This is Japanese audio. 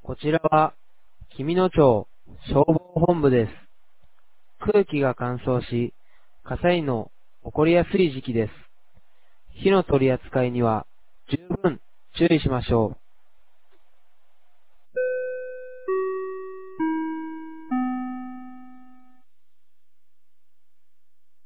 こちらは、紀美野町消防本部です。空気が乾燥し、火災の起こりやすい時期です。火の取り扱いには十分注意しましょう。